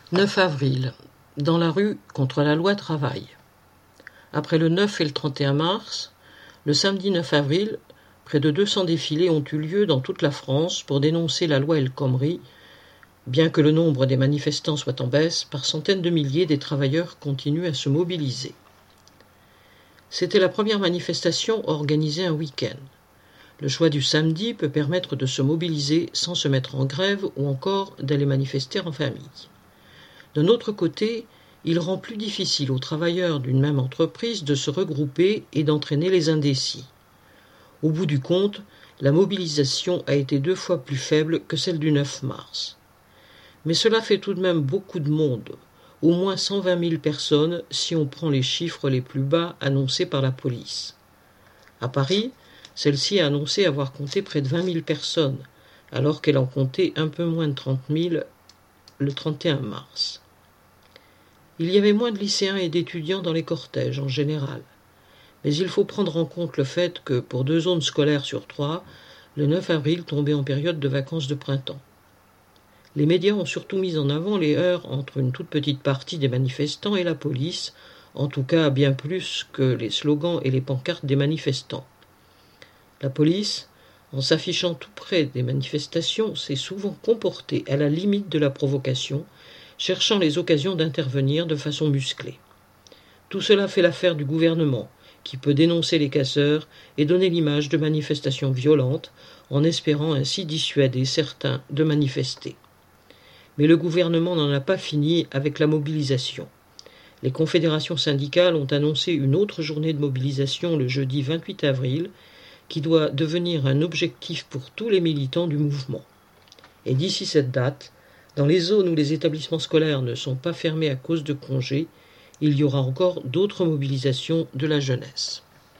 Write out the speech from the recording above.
9 avril. Dans la rue contre la loi travail. Après le 9 et le 31 mars, le samedi 9 avril, près de 200 défilés ont eu lieu dans toute la France pour dénoncer la loi El Khomri. Bien que le nombre des manifestants soit en baisse, par centaines de milliers, des travailleurs continuent à se mobiliser. C'était la première manifestation organisée un week-end. Le choix du samedi peut permettre de se mobiliser sans se mettre en grève ou encore d'aller manifester en famille. D'un autre côté, il rend plus difficile aux travailleurs d'une même entreprise de se regrouper et d'entraîner les indécis. Au bout du compte, la mobilisation a été 2 fois plus faible que celle du 9 mars. Mais cela fait tout de même beaucoup de monde, au moins 120 000 personnes si on prend les chiffres les plus bas annoncés par la police. À Paris, celle-ci a annoncé avoir compté près de 20 000 personnes, alors qu'elle en comptait un peu moins de 30 000 le 31 mars. Il y avait moins de lycéens et d'étudiants dans les cortèges en général, mais il faut prendre en compte le fait que pour 2 zones scolaires sur 3, le 9 avril tombait en période de vacances de printemps. Les médias ont surtout mis en avant les heurts entre une toute petite partie des manifestants et la police, en tout cas bien plus que les slogans et les pancartes des manifestants. La police, en s'affichant tout près des manifestations, s'est souvent comportée à la limite de la provocation, cherchant les occasions d'intervenir de façon musclée. Tout cela fait l'affaire du gouvernement, qui peut dénoncer les casseurs et donner l'image de manifestations violentes, en espérant ainsi dissuader certains de manifester. Mais le gouvernement n'en a pas fini avec la mobilisation. Les confédérations syndicales ont annoncé une autre journée de mobilisation le jeudi 28 avril, qui doit devenir un objectif pour tous les militants du mouvement. Et d'ici cette date, dans les zones où les établissements scolaires ne sont pas fermés à cause de congés, il y aura encore d'autres mobilisations de la jeunesse.